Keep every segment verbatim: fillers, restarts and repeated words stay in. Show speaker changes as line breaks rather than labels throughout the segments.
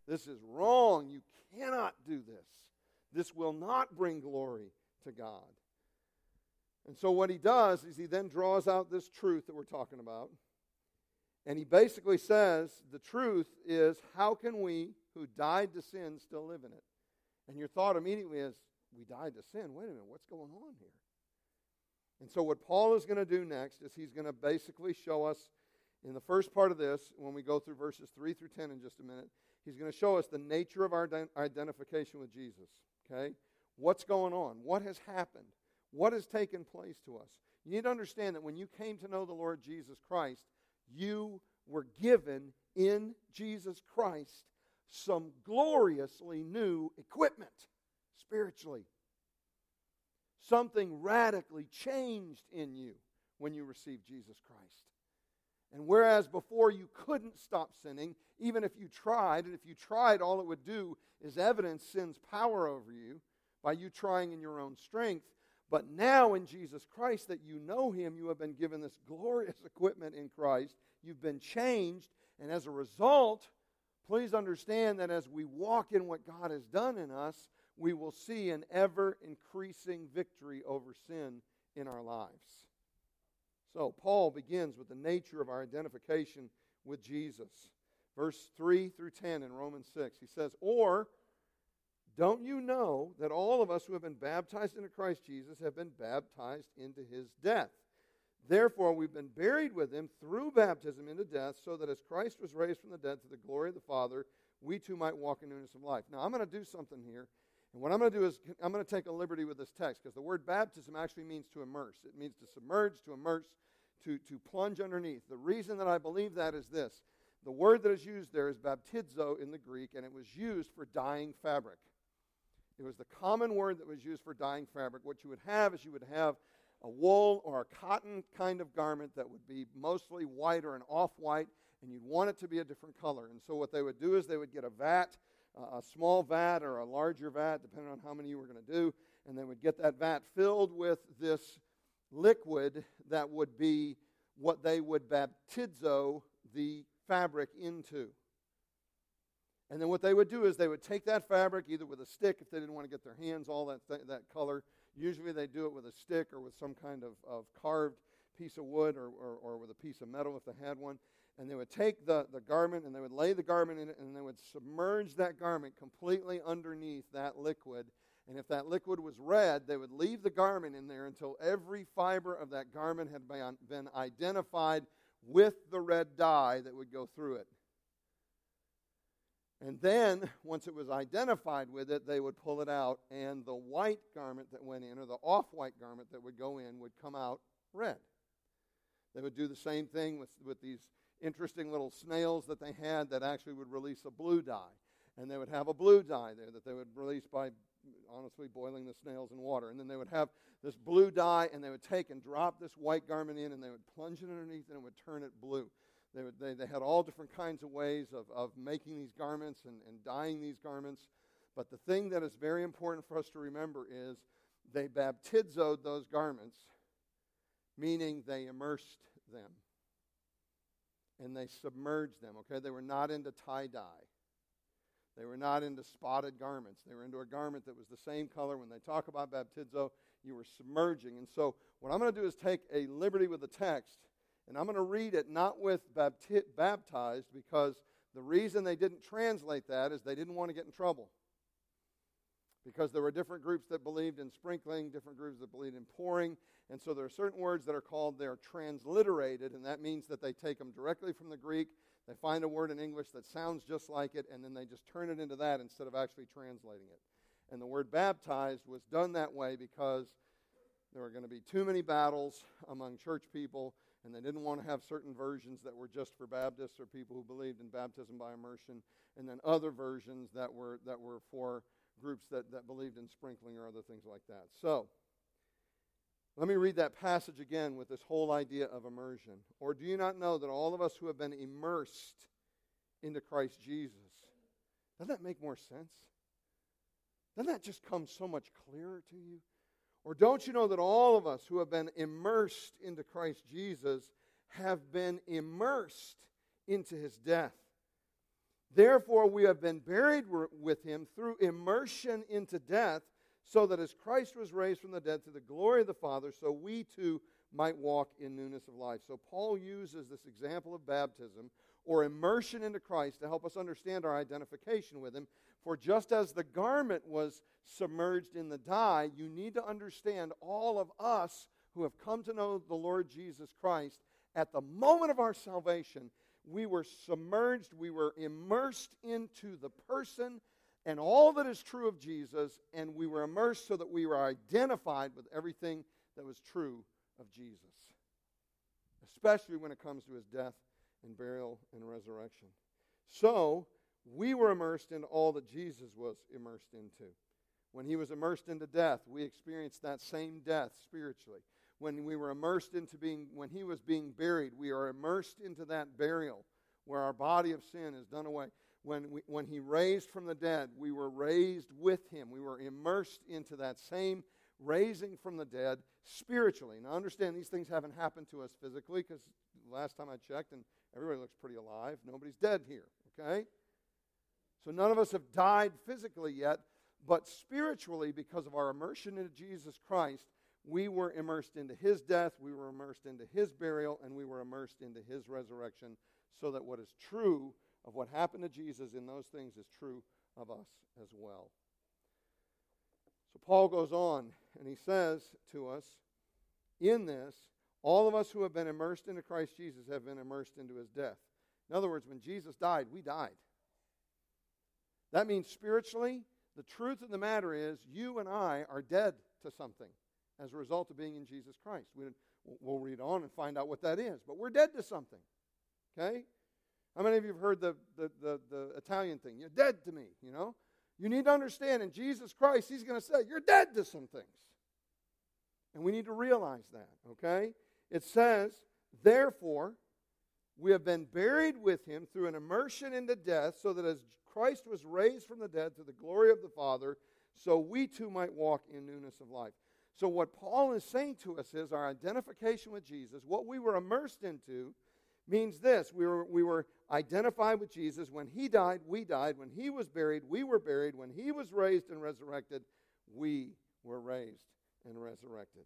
This is wrong. You cannot do this. This will not bring glory to God. And so what he does is he then draws out this truth that we're talking about. And he basically says the truth is, how can we who died to sin still live in it? And your thought immediately is, we died to sin. Wait a minute, what's going on here? And so what Paul is going to do next is he's going to basically show us in the first part of this, when we go through verses three through ten in just a minute, he's going to show us the nature of our identification with Jesus. Okay? What's going on? What has happened? What has taken place to us? You need to understand that when you came to know the Lord Jesus Christ, you were given in Jesus Christ some gloriously new equipment spiritually. Something radically changed in you when you received Jesus Christ. And whereas before you couldn't stop sinning, even if you tried, and if you tried, all it would do is evidence sin's power over you by you trying in your own strength. But now in Jesus Christ, that you know Him, you have been given this glorious equipment in Christ. You've been changed, and as a result, please understand that as we walk in what God has done in us, we will see an ever-increasing victory over sin in our lives. So, Paul begins with the nature of our identification with Jesus. Verse three through ten in Romans six, he says, "Or, don't you know that all of us who have been baptized into Christ Jesus have been baptized into His death? Therefore, we've been buried with Him through baptism into death, so that as Christ was raised from the dead to the glory of the Father, we too might walk in newness of life." Now, I'm going to do something here. And what I'm going to do is I'm going to take a liberty with this text, because the word baptism actually means to immerse. It means to submerge, to immerse, to, to plunge underneath. The reason that I believe that is this. The word that is used there is baptizo in the Greek, and it was used for dyeing fabric. It was the common word that was used for dyeing fabric. What you would have is you would have a wool or a cotton kind of garment that would be mostly white or an off-white, and you'd want it to be a different color. And so what they would do is they would get a vat, a small vat or a larger vat, depending on how many you were going to do, and they would get that vat filled with this liquid that would be what they would baptizo the fabric into. And then what they would do is they would take that fabric either with a stick if they didn't want to get their hands all that th- that color. Usually they do it with a stick or with some kind of, of carved piece of wood or, or, or with a piece of metal if they had one. And they would take the, the garment and they would lay the garment in it, and they would submerge that garment completely underneath that liquid. And if that liquid was red, they would leave the garment in there until every fiber of that garment had been identified with the red dye that would go through it. And then, once it was identified with it, they would pull it out, and the white garment that went in, or the off-white garment that would go in, would come out red. They would do the same thing with, with these interesting little snails that they had that actually would release a blue dye. And they would have a blue dye there that they would release by, honestly, boiling the snails in water. And then they would have this blue dye, and they would take and drop this white garment in, and they would plunge it underneath, and it would turn it blue. They, would, they, they had all different kinds of ways of, of making these garments and, and dyeing these garments. But the thing that is very important for us to remember is they baptizoed those garments, meaning they immersed them. And they submerged them, okay? They were not into tie-dye. They were not into spotted garments. They were into a garment that was the same color. When they talk about baptizo, you were submerging. And so what I'm going to do is take a liberty with the text, and I'm going to read it not with bapti- baptized, because the reason they didn't translate that is they didn't want to get in trouble. Because there were different groups that believed in sprinkling, different groups that believed in pouring, and so there are certain words that are called, they're transliterated, and that means that they take them directly from the Greek, they find a word in English that sounds just like it, and then they just turn it into that instead of actually translating it. And the word baptized was done that way because there were going to be too many battles among church people, and they didn't want to have certain versions that were just for Baptists or people who believed in baptism by immersion, and then other versions that were that were for groups that, that believed in sprinkling or other things like that. So, let me read that passage again with this whole idea of immersion. Or do you not know that all of us who have been immersed into Christ Jesus, doesn't that make more sense? Doesn't that just come so much clearer to you? Or don't you know that all of us who have been immersed into Christ Jesus have been immersed into His death? Therefore, we have been buried with him through immersion into death, so that as Christ was raised from the dead to the glory of the Father, so we too might walk in newness of life. So Paul uses this example of baptism, or immersion into Christ, to help us understand our identification with him. For just as the garment was submerged in the dye, you need to understand all of us who have come to know the Lord Jesus Christ, at the moment of our salvation, we were submerged, we were immersed into the person and all that is true of Jesus, and we were immersed so that we were identified with everything that was true of Jesus, especially when it comes to his death and burial and resurrection. So, we were immersed into all that Jesus was immersed into. When he was immersed into death, we experienced that same death spiritually. When we were immersed into being, when he was being buried, we are immersed into that burial where our body of sin is done away. When, we, when he raised from the dead, we were raised with him. We were immersed into that same raising from the dead spiritually. Now understand, these things haven't happened to us physically, because last time I checked, and everybody looks pretty alive. Nobody's dead here, okay? So none of us have died physically yet, but spiritually, because of our immersion into Jesus Christ, we were immersed into his death, we were immersed into his burial, and we were immersed into his resurrection, so that what is true of what happened to Jesus in those things is true of us as well. So Paul goes on, and he says to us, in this, all of us who have been immersed into Christ Jesus have been immersed into his death. In other words, when Jesus died, we died. That means spiritually, the truth of the matter is, you and I are dead to something as a result of being in Jesus Christ. We, we'll read on and find out what that is. But we're dead to something. Okay? How many of you have heard the, the, the, the Italian thing? You're dead to me, you know? You need to understand, in Jesus Christ, he's going to say, you're dead to some things. And we need to realize that, okay? It says, therefore, we have been buried with him through an immersion into death, so that as Christ was raised from the dead to the glory of the Father, so we too might walk in newness of life. So what Paul is saying to us is our identification with Jesus, what we were immersed into, means this. We were, we were identified with Jesus. When he died, we died. When he was buried, we were buried. When he was raised and resurrected, we were raised and resurrected.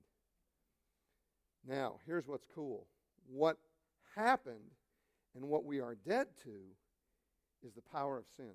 Now, here's what's cool. What happened and what we are dead to is the power of sin.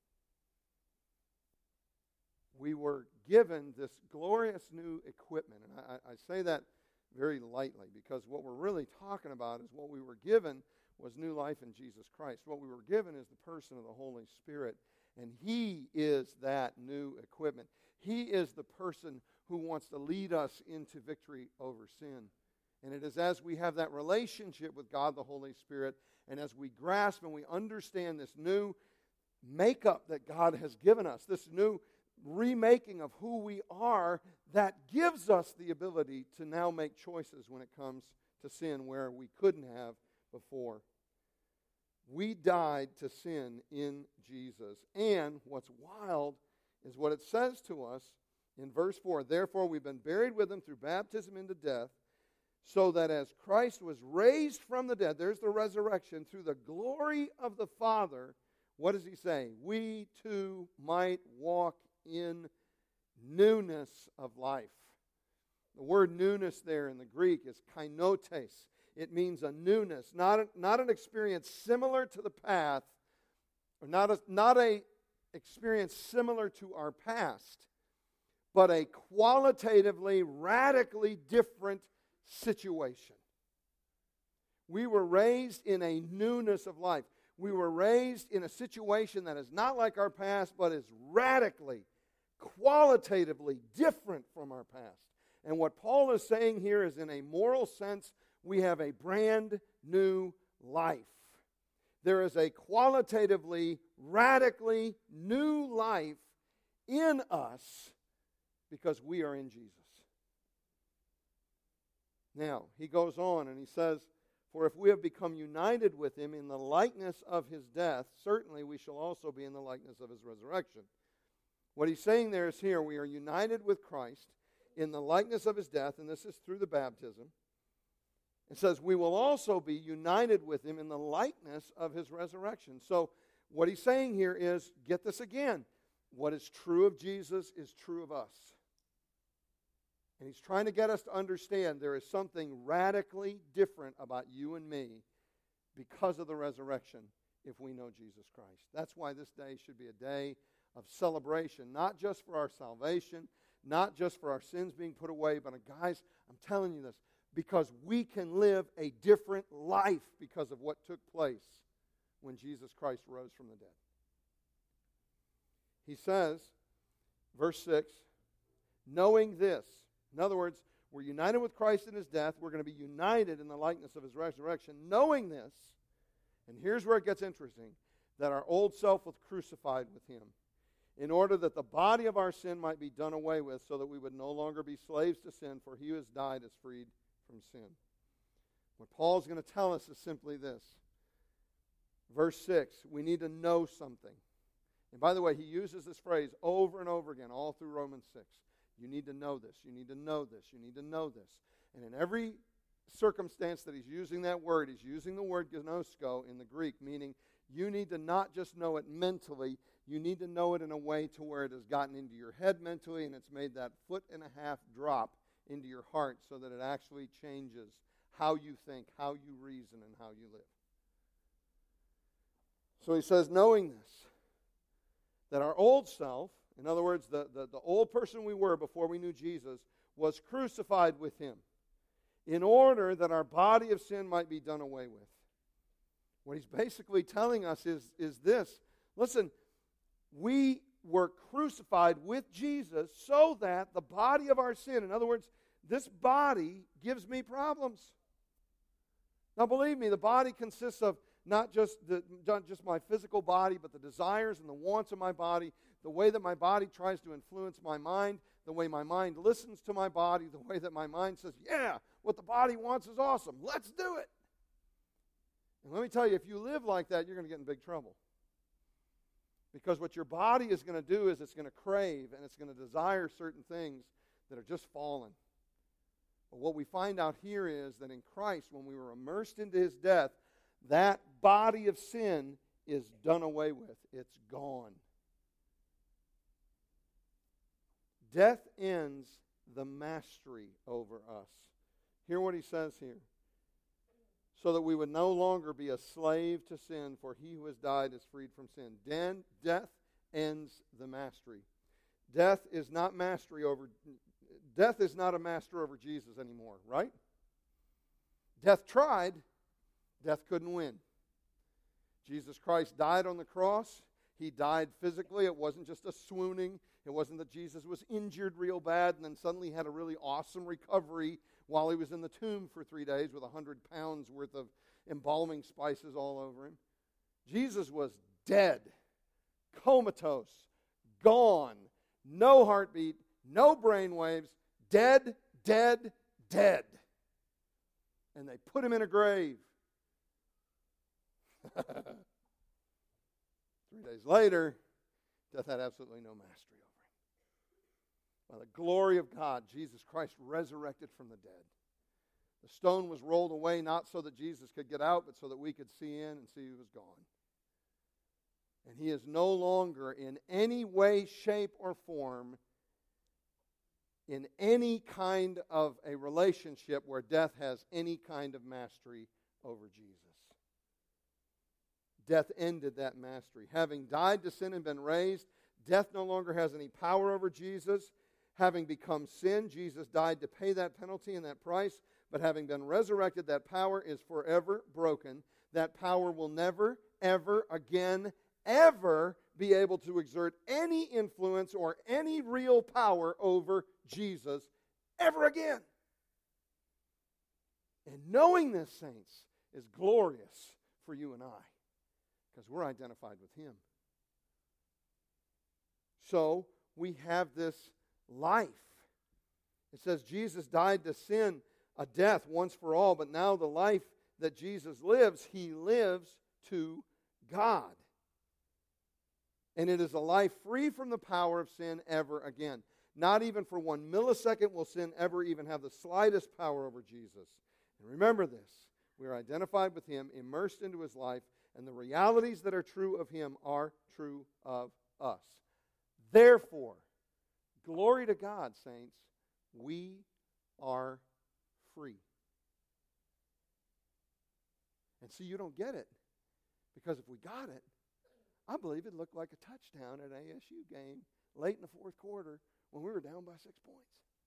We were given this glorious new equipment. And I, I say that very lightly, because what we're really talking about is what we were given was new life in Jesus Christ. What we were given is the person of the Holy Spirit, and he is that new equipment. He is the person who wants to lead us into victory over sin. And it is as we have that relationship with God the Holy Spirit, and as we grasp and we understand this new makeup that God has given us, this new remaking of who we are, that gives us the ability to now make choices when it comes to sin where we couldn't have before. We died to sin in Jesus. And what's wild is what it says to us in verse four. Therefore, we've been buried with him through baptism into death, so that as Christ was raised from the dead, there's the resurrection, through the glory of the Father, what does he say? We too might walk in newness of life. The word newness there in the Greek is kainotes. It means a newness, not, a, not an experience similar to the path, or not a, not a experience similar to our past, but a qualitatively, radically different situation. We were raised in a newness of life. We were raised in a situation that is not like our past, but is radically, qualitatively different from our past. And what Paul is saying here is, in a moral sense, we have a brand new life. There is a qualitatively, radically new life in us because we are in Jesus. Now, he goes on and he says, for if we have become united with him in the likeness of his death, certainly we shall also be in the likeness of his resurrection. What he's saying there is here, we are united with Christ in the likeness of his death, and this is through the baptism. It says we will also be united with him in the likeness of his resurrection. So what he's saying here is, get this again, what is true of Jesus is true of us. And he's trying to get us to understand there is something radically different about you and me because of the resurrection if we know Jesus Christ. That's why this day should be a day of celebration, not just for our salvation, not just for our sins being put away, but uh, guys, I'm telling you this, because we can live a different life because of what took place when Jesus Christ rose from the dead. He says, verse six, knowing this, in other words, we're united with Christ in his death, we're going to be united in the likeness of his resurrection, knowing this, and here's where it gets interesting, that our old self was crucified with him, in order that the body of our sin might be done away with, so that we would no longer be slaves to sin, for he who has died is freed from sin. What Paul's going to tell us is simply this. Verse six, we need to know something. And by the way, he uses this phrase over and over again, all through Romans six. You need to know this, you need to know this, you need to know this. And in every circumstance that he's using that word, he's using the word gnosko in the Greek, meaning you need to not just know it mentally, you need to know it in a way to where it has gotten into your head mentally and it's made that foot and a half drop into your heart so that it actually changes how you think, how you reason, and how you live. So he says, knowing this, that our old self, in other words, the, the, the old person we were before we knew Jesus, was crucified with him in order that our body of sin might be done away with. What he's basically telling us is, is this. Listen, we were crucified with Jesus so that the body of our sin, in other words, this body gives me problems. Now believe me, the body consists of not just the, not just my physical body, but the desires and the wants of my body, the way that my body tries to influence my mind, the way my mind listens to my body, the way that my mind says, yeah, what the body wants is awesome. Let's do it. And let me tell you, if you live like that, you're going to get in big trouble. Because what your body is going to do is it's going to crave and it's going to desire certain things that are just fallen. But what we find out here is that in Christ, when we were immersed into his death, that body of sin is done away with. It's gone. Death ends the mastery over us. Hear what he says here. So that we would no longer be a slave to sin, for he who has died is freed from sin. Den, death ends the mastery. Death is not mastery over, death is not a master over Jesus anymore, right? Death tried, death couldn't win. Jesus Christ died on the cross. He died physically. It wasn't just a swooning. It wasn't that Jesus was injured real bad and then suddenly had a really awesome recovery while he was in the tomb for three days with a hundred pounds worth of embalming spices all over him. Jesus was dead, comatose, gone, no heartbeat, no brain waves, dead, dead, dead. And they put him in a grave. Three days later, death had absolutely no mastery over him. By the glory of God, Jesus Christ resurrected from the dead. The stone was rolled away not so that Jesus could get out, but so that we could see in and see he was gone. And he is no longer in any way, shape, or form in any kind of a relationship where death has any kind of mastery over Jesus. Death ended that mastery. Having died to sin and been raised, death no longer has any power over Jesus. Having become sin, Jesus died to pay that penalty and that price. But having been resurrected, that power is forever broken. That power will never, ever again, ever be able to exert any influence or any real power over Jesus ever again. And knowing this, saints, is glorious for you and I, because we're identified with him. So we have this life. It says Jesus died to sin, a death once for all, but now the life that Jesus lives, he lives to God. And it is a life free from the power of sin ever again. Not even for one millisecond will sin ever even have the slightest power over Jesus. And remember this, we are identified with him, immersed into his life, And the realities that are true of Him are true of us. Therefore, glory to God, saints, we are free. And see, you don't get it. Because if we got it, I believe it looked like a touchdown at an A S U game late in the fourth quarter when we were down by six points.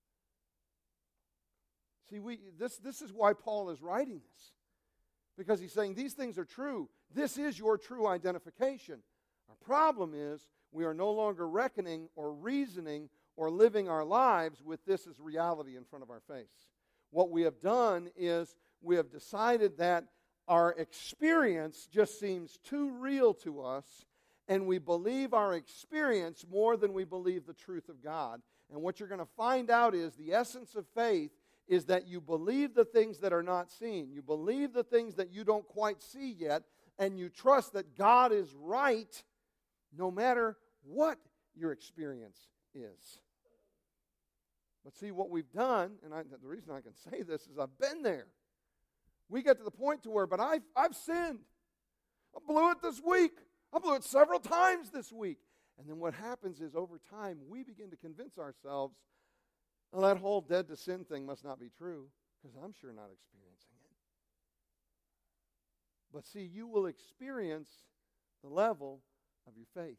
See, we this, this is why Paul is writing this. Because he's saying these things are true. This is your true identification. Our problem is we are no longer reckoning or reasoning or living our lives with this as reality in front of our face. What we have done is we have decided that our experience just seems too real to us, and we believe our experience more than we believe the truth of God. And what you're going to find out is the essence of faith is that you believe the things that are not seen. You believe the things that you don't quite see yet, and you trust that God is right no matter what your experience is. But see, what we've done, and I, the reason I can say this is I've been there. We get to the point to where, but I've, I've sinned. I blew it this week. I blew it several times this week. And then what happens is over time, we begin to convince ourselves, well, that whole dead to sin thing must not be true, because I'm sure not experiencing it. But see, you will experience the level of your faith.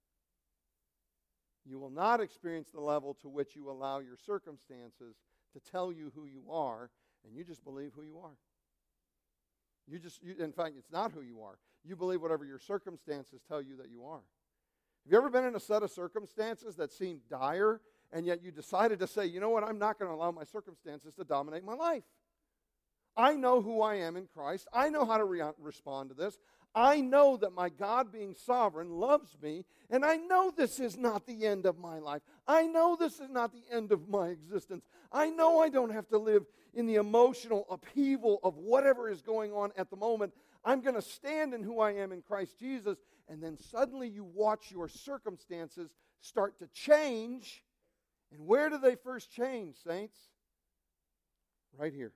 You will not experience the level to which you allow your circumstances to tell you who you are, and you just believe who you are. You just, you, in fact, it's not who you are. You believe whatever your circumstances tell you that you are. Have you ever been in a set of circumstances that seemed dire, and yet you decided to say, you know what, I'm not going to allow my circumstances to dominate my life. I know who I am in Christ. I know how to re- respond to this. I know that my God being sovereign loves me, and I know this is not the end of my life. I know this is not the end of my existence. I know I don't have to live in the emotional upheaval of whatever is going on at the moment. I'm going to stand in who I am in Christ Jesus, and then suddenly you watch your circumstances start to change. And where do they first change, saints? Right here.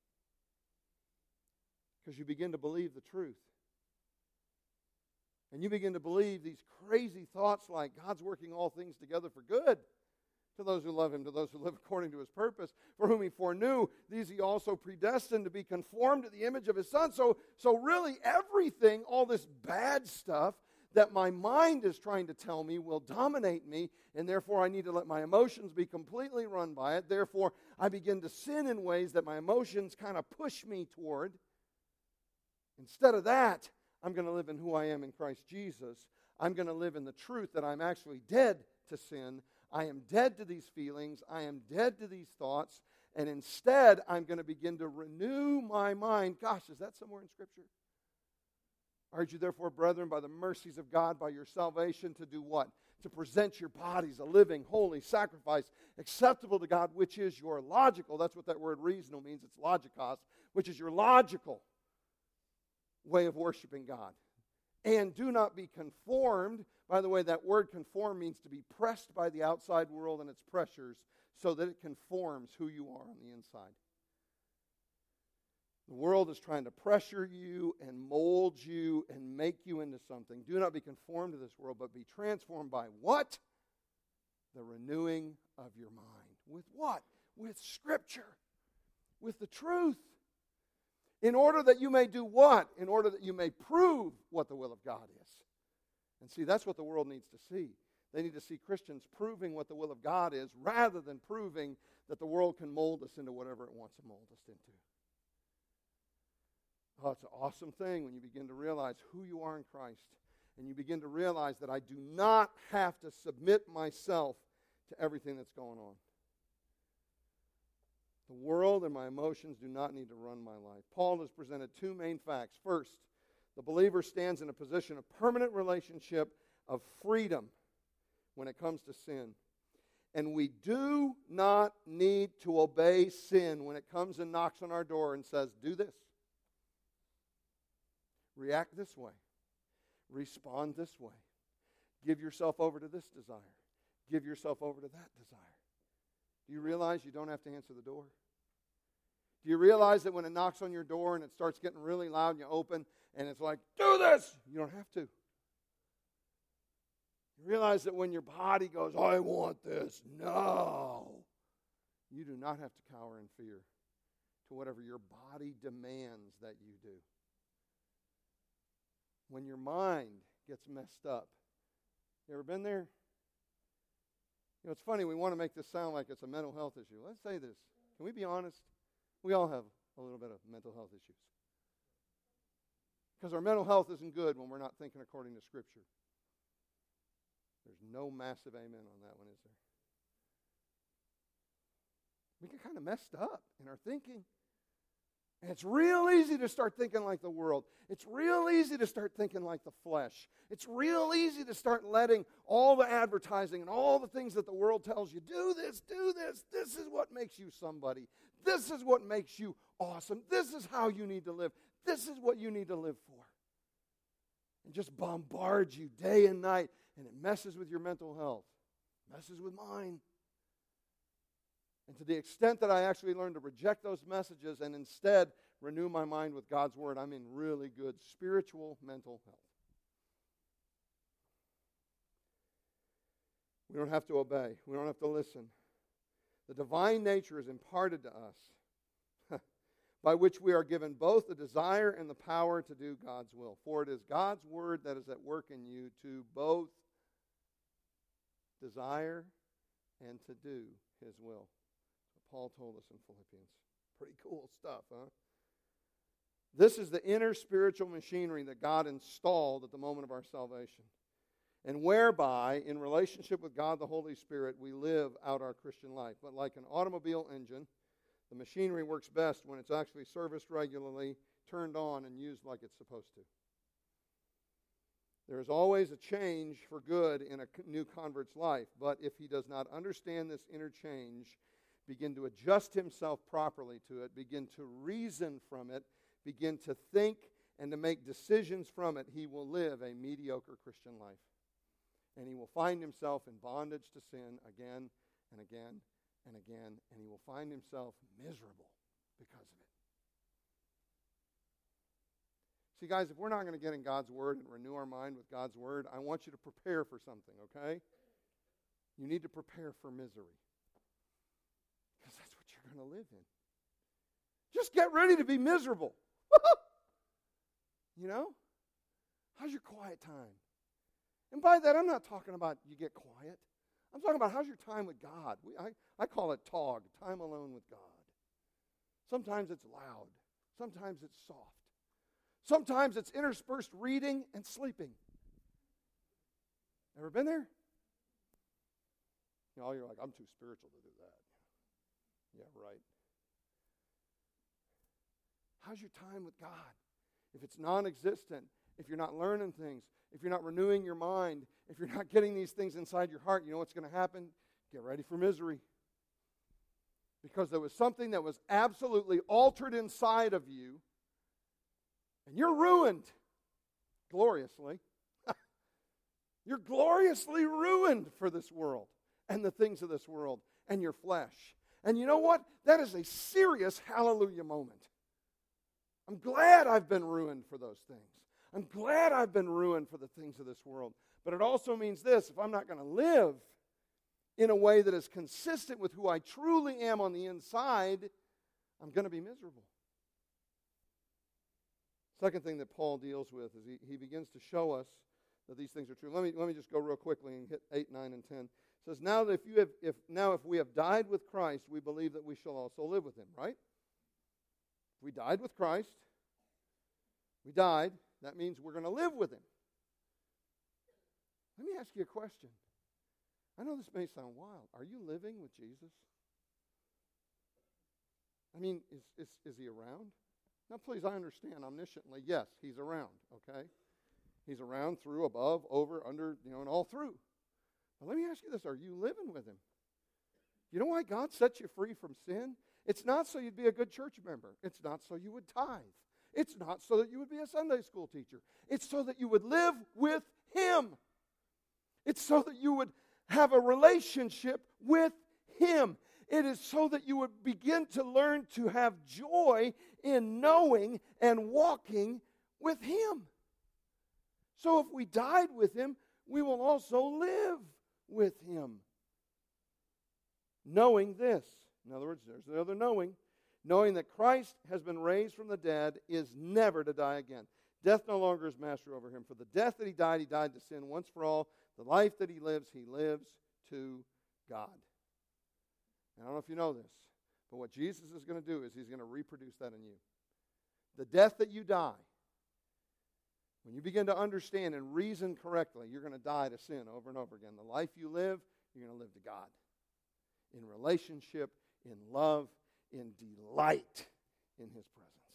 Because you begin to believe the truth. And you begin to believe these crazy thoughts like God's working all things together for good to those who love Him, to those who live according to His purpose, for whom He foreknew, these He also predestined to be conformed to the image of His Son. So, so really everything, all this bad stuff that my mind is trying to tell me will dominate me, and therefore I need to let my emotions be completely run by it. Therefore, I begin to sin in ways that my emotions kind of push me toward. Instead of that, I'm going to live in who I am in Christ Jesus. I'm going to live in the truth that I'm actually dead to sin. I am dead to these feelings. I am dead to these thoughts. And instead, I'm going to begin to renew my mind. Gosh, is that somewhere in Scripture? I urge you, therefore, brethren, by the mercies of God, by your salvation, to do what? To present your bodies a living, holy sacrifice, acceptable to God, which is your logical. That's what that word reasonable means. It's logikos, which is your logical way of worshiping God. And do not be conformed. By the way, that word conform means to be pressed by the outside world and its pressures so that it conforms who you are on the inside. The world is trying to pressure you and mold you and make you into something. Do not be conformed to this world, but be transformed by what? The renewing of your mind. With what? With Scripture. With the truth. In order that you may do what? In order that you may prove what the will of God is. And see, that's what the world needs to see. They need to see Christians proving what the will of God is rather than proving that the world can mold us into whatever it wants to mold us into. Oh, it's an awesome thing when you begin to realize who you are in Christ. And you begin to realize that I do not have to submit myself to everything that's going on. The world and my emotions do not need to run my life. Paul has presented two main facts. First, the believer stands in a position of permanent relationship of freedom when it comes to sin. And we do not need to obey sin when it comes and knocks on our door and says, do this. React this way. Respond this way. Give yourself over to this desire. Give yourself over to that desire. Do you realize you don't have to answer the door? Do you realize that when it knocks on your door and it starts getting really loud and you open and it's like, do this, you don't have to. You realize that when your body goes, I want this, no. You do not have to cower in fear to whatever your body demands that you do. When your mind gets messed up, you ever been there? You know, it's funny, we want to make this sound like it's a mental health issue. Let's say this. Can we be honest? We all have a little bit of mental health issues. Because our mental health isn't good when we're not thinking according to Scripture. There's no massive amen on that one, is there? We get kind of messed up in our thinking. And it's real easy to start thinking like the world. It's real easy to start thinking like the flesh. It's real easy to start letting all the advertising and all the things that the world tells you, do this, do this, this is what makes you somebody. This is what makes you awesome. This is how you need to live. This is what you need to live for. And just bombards you day and night, and it messes with your mental health. Messes with mine. And to the extent that I actually learn to reject those messages and instead renew my mind with God's Word, I'm in really good spiritual mental health. We don't have to obey. We don't have to listen. The divine nature is imparted to us, by which we are given both the desire and the power to do God's will. For it is God's Word that is at work in you to both desire and to do His will. Paul told us in Philippians. Pretty cool stuff, huh? This is the inner spiritual machinery that God installed at the moment of our salvation, and whereby, in relationship with God the Holy Spirit, we live out our Christian life. But like an automobile engine, the machinery works best when it's actually serviced regularly, turned on, and used like it's supposed to. There is always a change for good in a new convert's life, but if he does not understand this inner change, begin to adjust himself properly to it, begin to reason from it, begin to think and to make decisions from it, he will live a mediocre Christian life. And he will find himself in bondage to sin again and again and again, and he will find himself miserable because of it. See, guys, if we're not going to get in God's Word and renew our mind with God's Word, I want you to prepare for something, okay? You need to prepare for misery. Because that's what you're going to live in. Just get ready to be miserable. You know? How's your quiet time? And by that, I'm not talking about you get quiet. I'm talking about how's your time with God. We, I, I call it T O G, time alone with God. Sometimes it's loud. Sometimes it's soft. Sometimes it's interspersed reading and sleeping. Ever been there? You know, you're like, I'm too spiritual to do that. Yeah, right. How's your time with God? If it's non-existent, if you're not learning things, if you're not renewing your mind, if you're not getting these things inside your heart, you know what's going to happen? Get ready for misery. Because there was something that was absolutely altered inside of you, and you're ruined gloriously. You're gloriously ruined for this world and the things of this world and your flesh. And you know what? That is a serious hallelujah moment. I'm glad I've been ruined for those things. I'm glad I've been ruined for the things of this world. But it also means this: if I'm not going to live in a way that is consistent with who I truly am on the inside, I'm going to be miserable. Second thing that Paul deals with is he, he begins to show us that these things are true. Let me let me just go real quickly and hit eight, nine, and ten. It says, now that if you have if now if we have died with Christ, we believe that we shall also live with him, right? We died with Christ. We died. That means we're going to live with him. Let me ask you a question. I know this may sound wild. Are you living with Jesus? I mean, is, is, is he around? Now, please, I understand omnisciently. Yes, he's around, okay? He's around through, above, over, under, you know, and all through. But let me ask you this. Are you living with him? You know why God set you free from sin? It's not so you'd be a good church member. It's not so you would tithe. It's not so that you would be a Sunday school teacher. It's so that you would live with him. It's so that you would have a relationship with him. It is so that you would begin to learn to have joy in knowing and walking with Him. So if we died with Him, we will also live with Him. Knowing this, in other words, there's the other knowing, knowing that Christ has been raised from the dead is never to die again. Death no longer is master over him. For the death that he died, he died to sin once for all. The life that he lives, he lives to God. And I don't know if you know this, but what Jesus is going to do is he's going to reproduce that in you. The death that you die, when you begin to understand and reason correctly, you're going to die to sin over and over again. The life you live, you're going to live to God. In relationship, in love, in delight in His presence.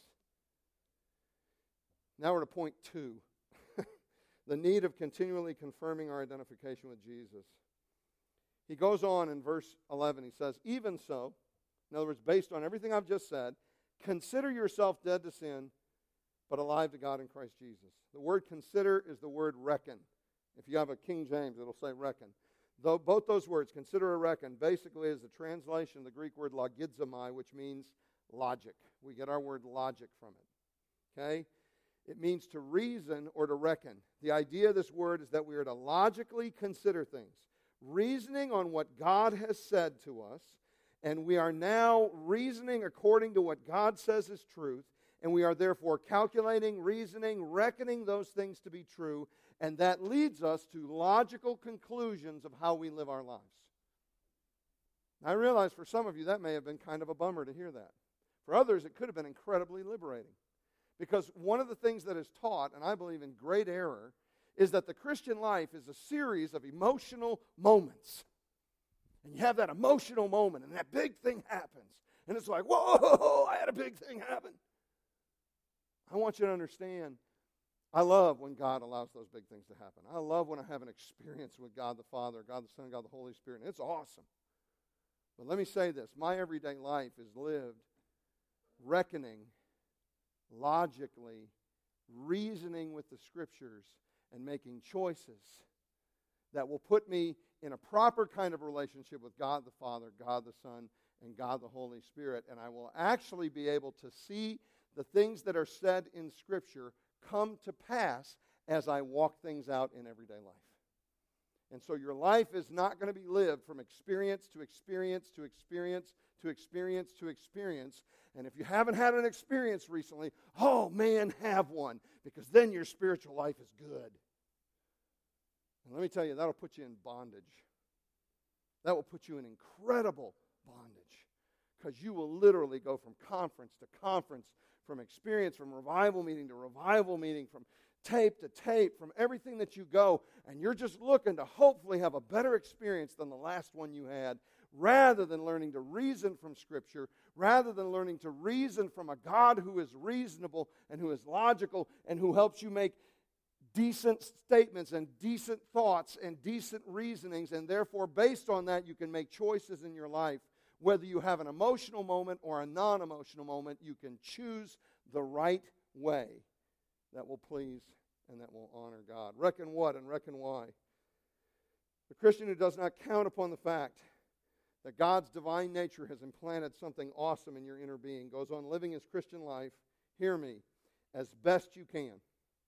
Now we're to point two. The need of continually confirming our identification with Jesus. He goes on in verse eleven. He says, even so, in other words, based on everything I've just said, consider yourself dead to sin, but alive to God in Christ Jesus. The word consider is the word reckon. If you have a King James, it'll say reckon. Though both those words, consider or reckon, basically is the translation of the Greek word logizomai, which means logic. We get our word logic from it. Okay? It means to reason or to reckon. The idea of this word is that we are to logically consider things, reasoning on what God has said to us, and we are now reasoning according to what God says is truth, and we are therefore calculating, reasoning, reckoning those things to be true, and that leads us to logical conclusions of how we live our lives. I realize for some of you that may have been kind of a bummer to hear that. For others, it could have been incredibly liberating. Because one of the things that is taught, and I believe in great error, is that the Christian life is a series of emotional moments. And you have that emotional moment, and that big thing happens. And it's like, whoa, I had a big thing happen. I want you to understand, I love when God allows those big things to happen. I love when I have an experience with God the Father, God the Son, God the Holy Spirit. And it's awesome. But let me say this. My everyday life is lived reckoning, logically, reasoning with the Scriptures, and making choices that will put me in a proper kind of relationship with God the Father, God the Son, and God the Holy Spirit. And I will actually be able to see the things that are said in Scripture come to pass as I walk things out in everyday life. And so your life is not going to be lived from experience to experience to experience to experience to experience. And if you haven't had an experience recently, oh man, have one, because then your spiritual life is good. And let me tell you, that'll put you in bondage. That will put you in incredible bondage, because you will literally go from conference to conference, from experience, from revival meeting to revival meeting, from tape to tape, from everything that you go, and you're just looking to hopefully have a better experience than the last one you had, rather than learning to reason from Scripture, rather than learning to reason from a God who is reasonable and who is logical and who helps you make decent statements and decent thoughts and decent reasonings, and therefore based on that you can make choices in your life. Whether you have an emotional moment or a non-emotional moment, you can choose the right way that will please and that will honor God. Reckon what and reckon why? The Christian who does not count upon the fact that God's divine nature has implanted something awesome in your inner being goes on living his Christian life, hear me, as best you can,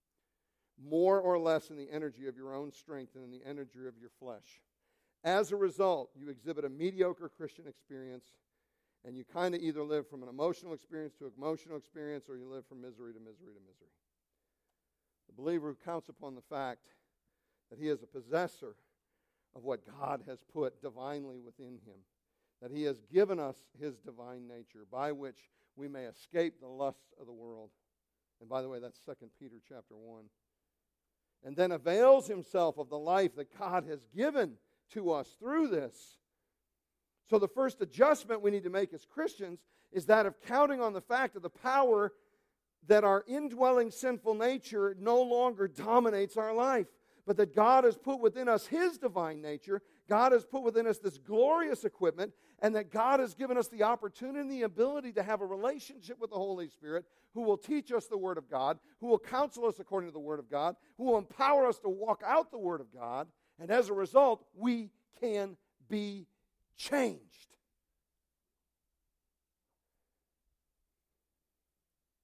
more or less in the energy of your own strength and in the energy of your flesh. As a result, you exhibit a mediocre Christian experience, and you kind of either live from an emotional experience to an emotional experience, or you live from misery to misery to misery. The believer who counts upon the fact that he is a possessor of what God has put divinely within him, that he has given us his divine nature, by which we may escape the lusts of the world. And by the way, that's Second Peter chapter one. And then avails himself of the life that God has given to us through this. So the first adjustment we need to make as Christians is that of counting on the fact of the power that our indwelling sinful nature no longer dominates our life, but that God has put within us his divine nature. God has put within us this glorious equipment, and that God has given us the opportunity and the ability to have a relationship with the Holy Spirit, who will teach us the Word of God, who will counsel us according to the Word of God, who will empower us to walk out the Word of God. And as a result, we can be changed.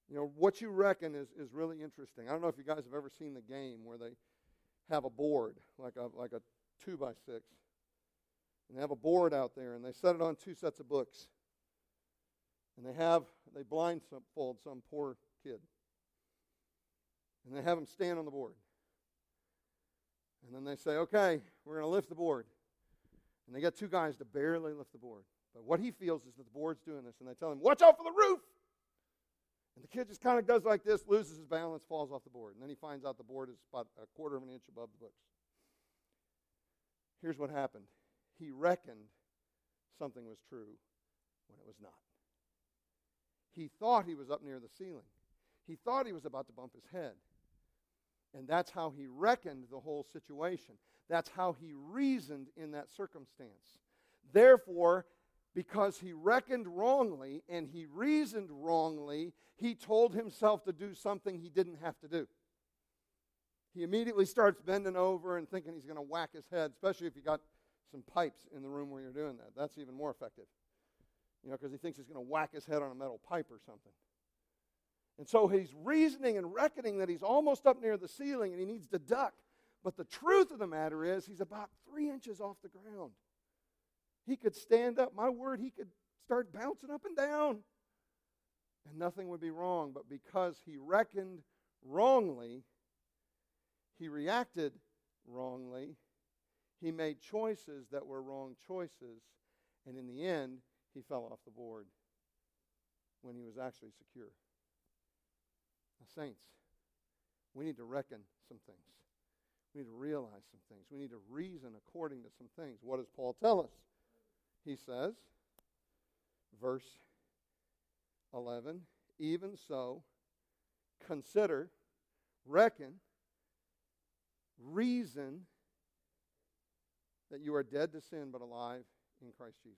You know, what you reckon is, is really interesting. I don't know if you guys have ever seen the game where they have a board, like a like a two by six. And they have a board out there, and they set it on two sets of books. And they have, they blindfold some poor kid. And they have him stand on the board. And then they say, okay, we're going to lift the board. And they get two guys to barely lift the board. But what he feels is that the board's doing this. And they tell him, watch out for the roof! And the kid just kind of does like this, loses his balance, falls off the board. And then he finds out the board is about a quarter of an inch above the books. Here's what happened. He reckoned something was true when it was not. He thought he was up near the ceiling. He thought he was about to bump his head. And that's how he reckoned the whole situation. That's how he reasoned in that circumstance. Therefore, because he reckoned wrongly and he reasoned wrongly, he told himself to do something he didn't have to do. He immediately starts bending over and thinking he's going to whack his head, especially if you got some pipes in the room where you're doing that. That's even more effective. You know, because he thinks he's going to whack his head on a metal pipe or something. And so he's reasoning and reckoning that he's almost up near the ceiling and he needs to duck. But the truth of the matter is he's about three inches off the ground. He could stand up. My word, he could start bouncing up and down. And nothing would be wrong. But because he reckoned wrongly, he reacted wrongly, he made choices that were wrong choices. And in the end, he fell off the board when he was actually secure. Now, saints, we need to reckon some things. We need to realize some things. We need to reason according to some things. What does Paul tell us? He says, verse eleven, even so, consider, reckon, reason that you are dead to sin but alive in Christ Jesus.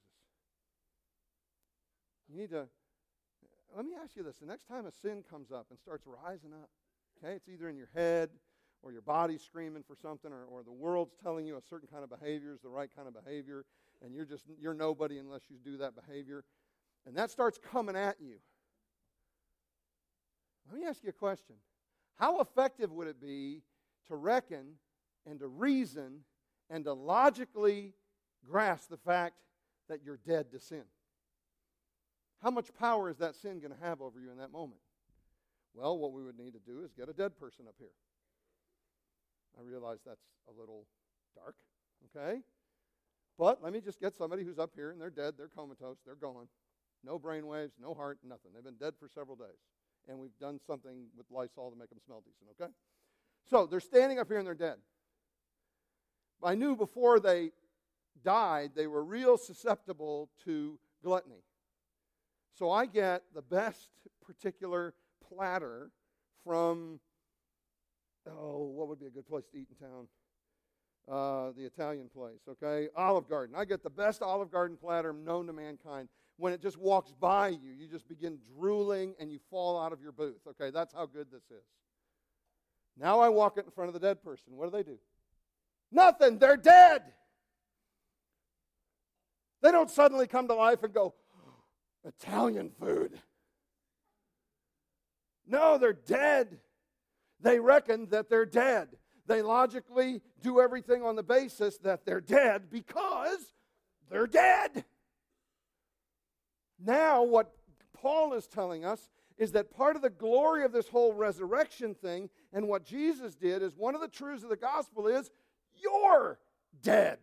You need to, let me ask you this. The next time a sin comes up and starts rising up, okay, it's either in your head or your body's screaming for something, or, or the world's telling you a certain kind of behavior is the right kind of behavior, and you're just, you're nobody unless you do that behavior, and that starts coming at you. Let me ask you a question. How effective would it be to reckon and to reason and to logically grasp the fact that you're dead to sin? How much power is that sin going to have over you in that moment? Well, what we would need to do is get a dead person up here. I realize that's a little dark, okay? But let me just get somebody who's up here and they're dead, they're comatose, they're gone. No brain waves, no heart, nothing. They've been dead for several days. And we've done something with Lysol to make them smell decent, okay? So they're standing up here and they're dead. I knew before they died, they were real susceptible to gluttony. So I get the best particular platter from, oh, what would be a good place to eat in town? Uh, the Italian place, okay? Olive Garden. I get the best Olive Garden platter known to mankind. When it just walks by you, you just begin drooling and you fall out of your booth, okay? That's how good this is. Now I walk it in front of the dead person. What do they do? Nothing. They're dead. They don't suddenly come to life and go, Italian food. No, they're dead. They reckon that they're dead. They logically do everything on the basis that they're dead because they're dead. Now, what Paul is telling us is that part of the glory of this whole resurrection thing and what Jesus did is one of the truths of the gospel is you're dead.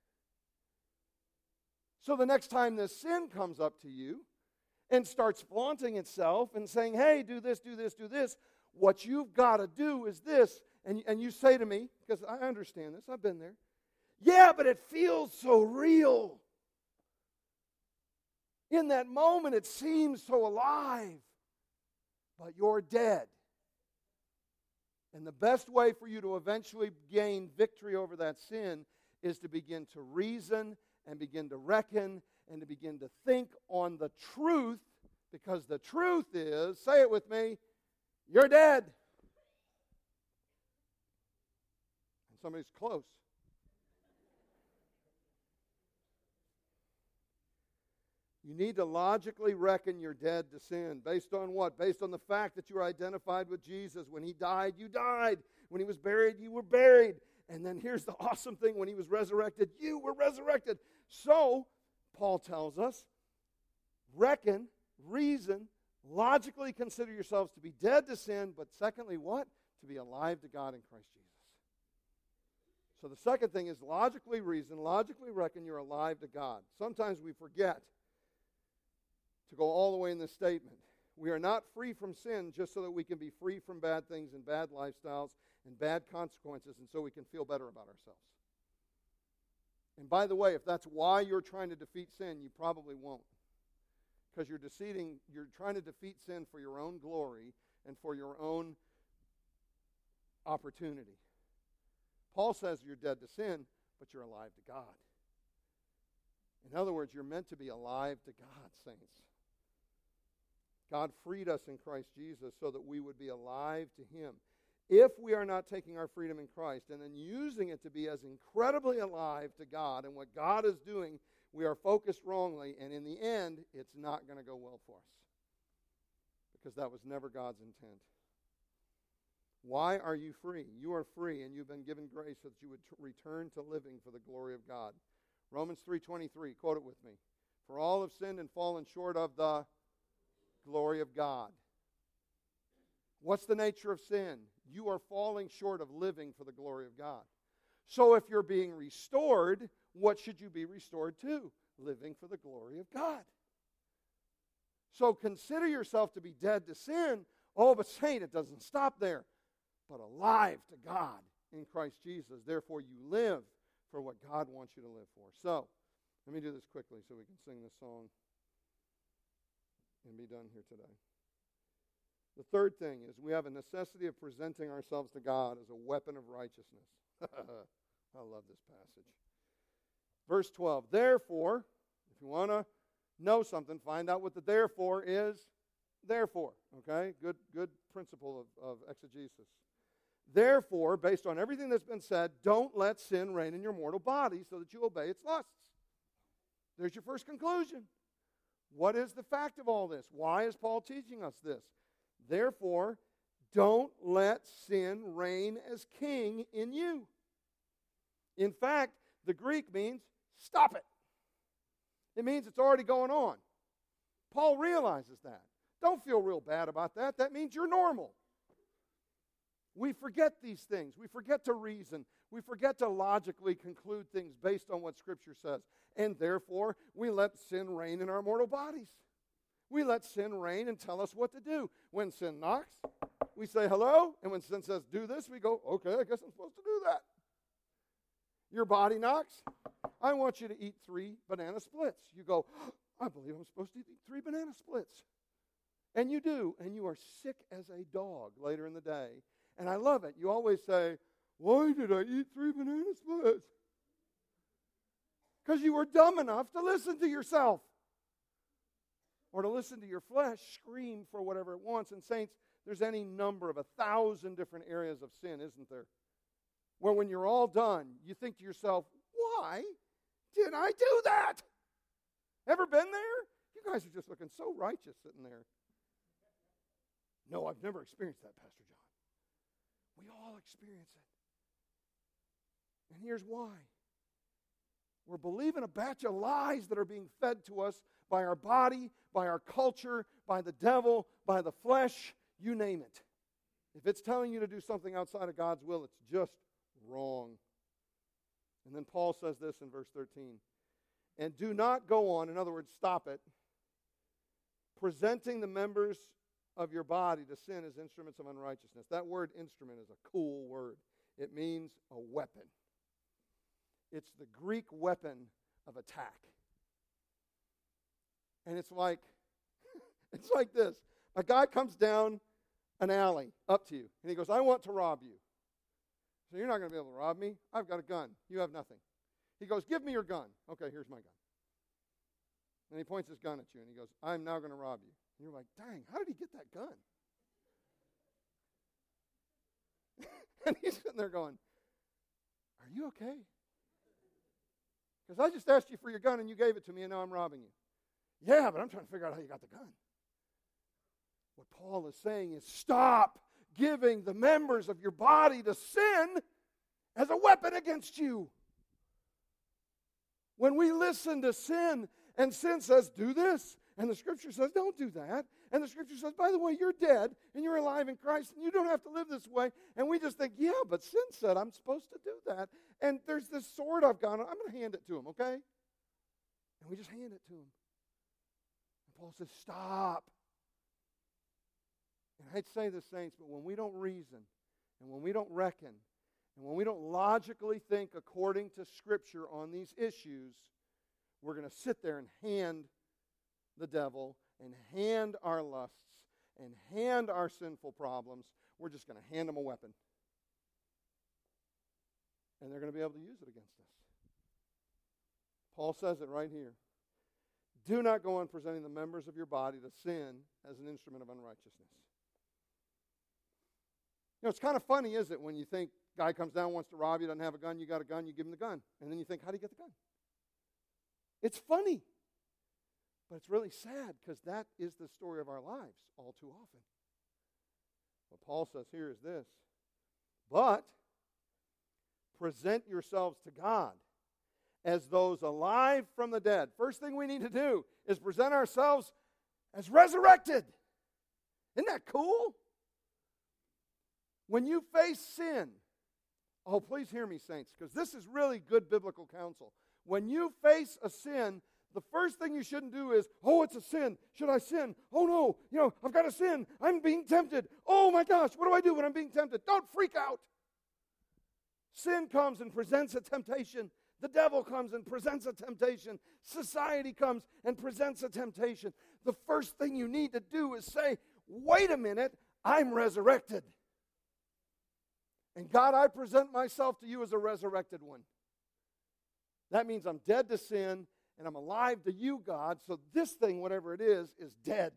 So the next time this sin comes up to you and starts flaunting itself and saying, hey, do this, do this, do this, what you've got to do is this. And, and you say to me, because I understand this, I've been there, yeah, but it feels so real. In that moment, it seems so alive. But you're dead. And the best way for you to eventually gain victory over that sin is to begin to reason and begin to reckon and to begin to think on the truth, because the truth is, say it with me, you're dead. And somebody's close. You need to logically reckon you're dead to sin. Based on what? Based on the fact that you are identified with Jesus. When he died, you died. When he was buried, you were buried. And then here's the awesome thing. When he was resurrected, you were resurrected. So, Paul tells us, reckon, reason, logically consider yourselves to be dead to sin, but secondly, what? To be alive to God in Christ Jesus. So the second thing is logically reason, logically reckon you're alive to God. Sometimes we forget to go all the way in this statement. We are not free from sin just so that we can be free from bad things and bad lifestyles and bad consequences, and so we can feel better about ourselves. And by the way, if that's why you're trying to defeat sin, you probably won't. Because you're deceiving, you're trying to defeat sin for your own glory and for your own opportunity. Paul says you're dead to sin, but you're alive to God. In other words, you're meant to be alive to God, saints. God freed us in Christ Jesus so that we would be alive to him. If we are not taking our freedom in Christ and then using it to be as incredibly alive to God and what God is doing, we are focused wrongly, and in the end, it's not going to go well for us. Because that was never God's intent. Why are you free? You are free, and you've been given grace so that you would t- return to living for the glory of God. Romans three twenty-three, quote it with me. For all have sinned and fallen short of the glory of God. What's the nature of sin? You are falling short of living for the glory of God. So if you're being restored, what should you be restored to? Living for the glory of God. So consider yourself to be dead to sin. Oh, but saint, it doesn't stop there. But alive to God in Christ Jesus. Therefore, you live for what God wants you to live for. So, let me do this quickly so we can sing this song and be done here today. The third thing is we have a necessity of presenting ourselves to God as a weapon of righteousness. I love this passage. Verse twelve, therefore, if you want to know something, find out what the therefore is. Therefore, okay? Good, good principle of, of exegesis. Therefore, based on everything that's been said, don't let sin reign in your mortal body so that you obey its lusts. There's your first conclusion. What is the fact of all this? Why is Paul teaching us this? Therefore, don't let sin reign as king in you. In fact, the Greek means stop it. It means it's already going on. Paul realizes that. Don't feel real bad about that. That means you're normal. We forget these things. We forget to reason. We forget to logically conclude things based on what Scripture says. And therefore, we let sin reign in our mortal bodies. We let sin reign and tell us what to do. When sin knocks, we say hello. And when sin says do this, we go, okay, I guess I'm supposed to do that. Your body knocks. I want you to eat three banana splits. You go, I believe I'm supposed to eat three banana splits. And you do. And you are sick as a dog later in the day. And I love it. You always say, why did I eat three banana splits? Because you were dumb enough to listen to yourself. Or to listen to your flesh scream for whatever it wants. And saints, there's any number of a thousand different areas of sin, isn't there? Where when you're all done, you think to yourself, why did I do that? Ever been there? You guys are just looking so righteous sitting there. No, I've never experienced that, Pastor John. We all experience it. And here's why. We're believing a batch of lies that are being fed to us by our body, by our culture, by the devil, by the flesh, you name it. If it's telling you to do something outside of God's will, it's just wrong. And then Paul says this in verse thirteen. And do not go on, in other words, stop it, presenting the members of your body to sin as instruments of unrighteousness. That word instrument is a cool word. It means a weapon. It's the Greek weapon of attack. And it's like, it's like this. A guy comes down an alley up to you, and he goes, I want to rob you. So you're not going to be able to rob me. I've got a gun. You have nothing. He goes, give me your gun. Okay, here's my gun. And he points his gun at you, and he goes, I'm now going to rob you. And you're like, dang, how did he get that gun? And he's sitting there going, are you okay? Because I just asked you for your gun, and you gave it to me, and now I'm robbing you. Yeah, but I'm trying to figure out how you got the gun. What Paul is saying is stop giving the members of your body to sin as a weapon against you. When we listen to sin, and sin says, do this, and the Scripture says, don't do that, and the Scripture says, by the way, you're dead, and you're alive in Christ, and you don't have to live this way, and we just think, yeah, but sin said I'm supposed to do that, and there's this sword I've got, I'm going to hand it to him, okay? And we just hand it to him. And Paul says, stop. And I hate to say this, saints, but when we don't reason, and when we don't reckon, and when we don't logically think according to Scripture on these issues, we're going to sit there and hand the devil and hand our lusts and hand our sinful problems. We're just going to hand them a weapon. And they're going to be able to use it against us. Paul says it right here. Do not go on presenting the members of your body to sin as an instrument of unrighteousness. You know, it's kind of funny, isn't it, when you think guy comes down, wants to rob you, doesn't have a gun, you got a gun, you give him the gun. And then you think, how do you get the gun? It's funny. But it's really sad because that is the story of our lives all too often. What Paul says here is this. But present yourselves to God as those alive from the dead. First thing we need to do is present ourselves as resurrected. Isn't that cool? When you face sin, oh, please hear me, saints, because this is really good biblical counsel. When you face a sin, the first thing you shouldn't do is, oh, it's a sin. Should I sin? Oh, no. You know, I've got to sin. I'm being tempted. Oh, my gosh, what do I do when I'm being tempted? Don't freak out. Sin comes and presents a temptation. The devil comes and presents a temptation. Society comes and presents a temptation. The first thing you need to do is say, wait a minute, I'm resurrected. And God, I present myself to you as a resurrected one. That means I'm dead to sin, and I'm alive to you, God, so this thing, whatever it is, is dead.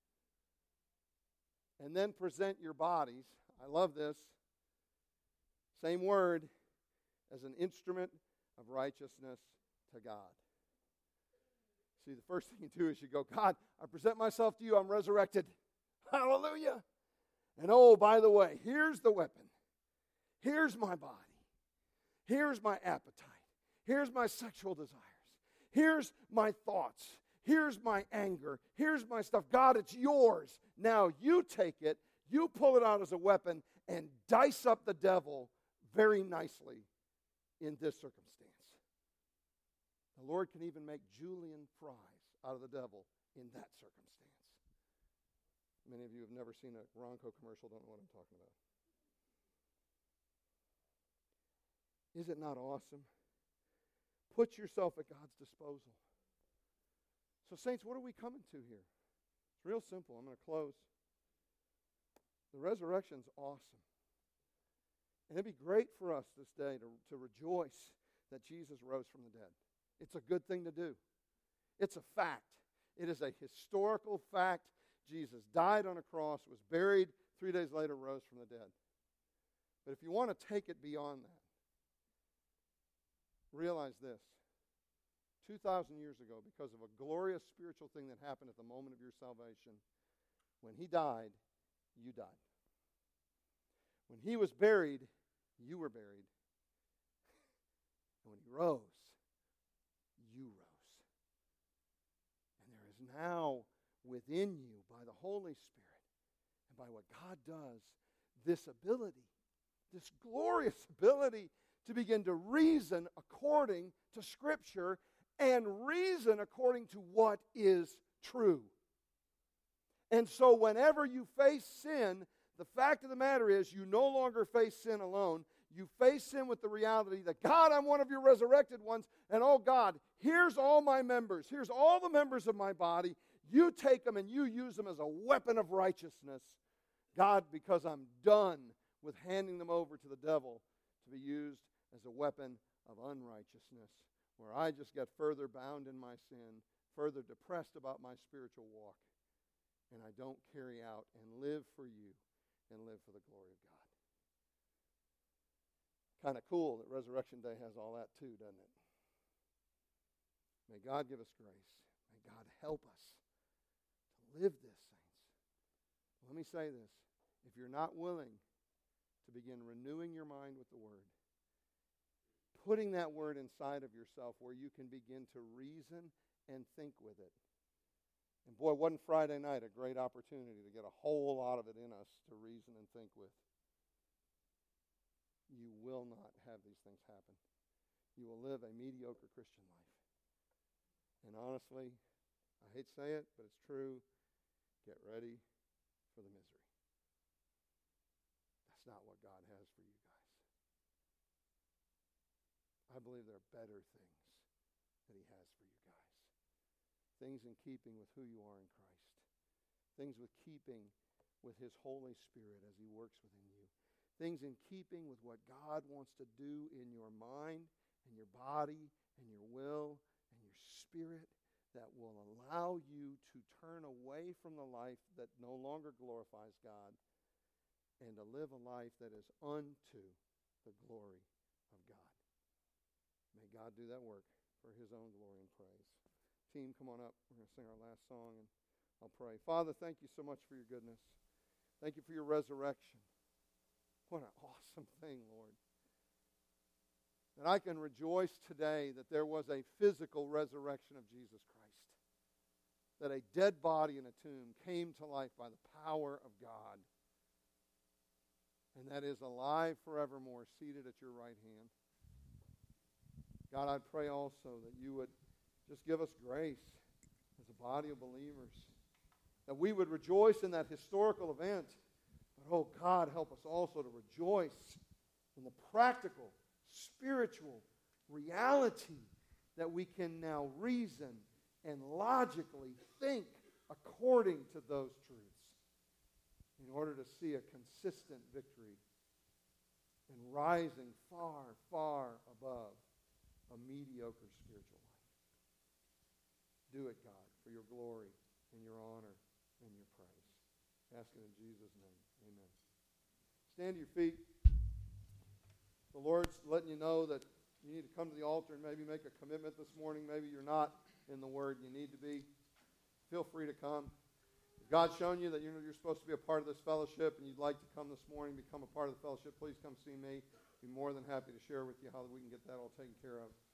And then present your bodies, I love this, same word, as an instrument of righteousness to God. See, the first thing you do is you go, God, I present myself to you, I'm resurrected. Hallelujah. And oh, by the way, here's the weapon. Here's my body. Here's my appetite. Here's my sexual desires. Here's my thoughts. Here's my anger. Here's my stuff. God, it's yours. Now you take it, you pull it out as a weapon, and dice up the devil very nicely in this circumstance. The Lord can even make julienne fries out of the devil in that circumstance. Many of you have never seen a Ronco commercial, don't know what I'm talking about. Is it not awesome? Put yourself at God's disposal. So, saints, what are we coming to here? It's real simple. I'm going to close. The resurrection's awesome. And it'd be great for us this day to, to rejoice that Jesus rose from the dead. It's a good thing to do. It's a fact. It is a historical fact. Jesus died on a cross, was buried, three days later rose from the dead. But if you want to take it beyond that, realize this. two thousand years ago, because of a glorious spiritual thing that happened at the moment of your salvation, when he died, you died. When he was buried, you were buried. And when he rose, you rose. And there is now within you, by the Holy Spirit, and by what God does, this ability, this glorious ability to begin to reason according to Scripture and reason according to what is true. And so whenever you face sin, the fact of the matter is you no longer face sin alone. You face sin with the reality that, God, I'm one of your resurrected ones, and oh God, here's all my members. Here's all the members of my body. You take them and you use them as a weapon of righteousness. God, because I'm done with handing them over to the devil to be used as a weapon of unrighteousness, where I just get further bound in my sin, further depressed about my spiritual walk, and I don't carry out and live for you and live for the glory of God. Kind of cool that Resurrection Day has all that too, doesn't it? May God give us grace. May God help us to live this, saints. Let me say this. If you're not willing to begin renewing your mind with the Word, putting that Word inside of yourself where you can begin to reason and think with it. And boy, wasn't Friday night a great opportunity to get a whole lot of it in us to reason and think with. You will not have these things happen. You will live a mediocre Christian life. And honestly, I hate to say it, but it's true. Get ready for the misery. That's not what God has for you guys. I believe there are better things that He has for you guys. Things in keeping with who you are in Christ. Things with keeping with His Holy Spirit as He works within you. Things in keeping with what God wants to do in your mind and your body and your will and your spirit that will allow you to turn away from the life that no longer glorifies God and to live a life that is unto the glory of God. May God do that work for His own glory and praise. Team, come on up. We're going to sing our last song, and I'll pray. Father, thank you so much for your goodness. Thank you for your resurrection. What an awesome thing, Lord. That I can rejoice today that there was a physical resurrection of Jesus Christ. That a dead body in a tomb came to life by the power of God. And that is alive forevermore, seated at your right hand. God, I pray also that you would just give us grace as a body of believers. That we would rejoice in that historical event. But, oh God, help us also to rejoice in the practical, spiritual reality that we can now reason and logically think according to those truths in order to see a consistent victory and rising far, far above a mediocre spiritual life. Do it, God, for your glory and your honor and your praise. Ask it in Jesus' name. Amen. Stand to your feet. The Lord's letting you know that you need to come to the altar and maybe make a commitment this morning. Maybe you're not in the Word. You need to be. Feel free to come. If God's shown you that you're supposed to be a part of this fellowship and you'd like to come this morning, become a part of the fellowship, please come see me. I'd be more than happy to share with you how we can get that all taken care of.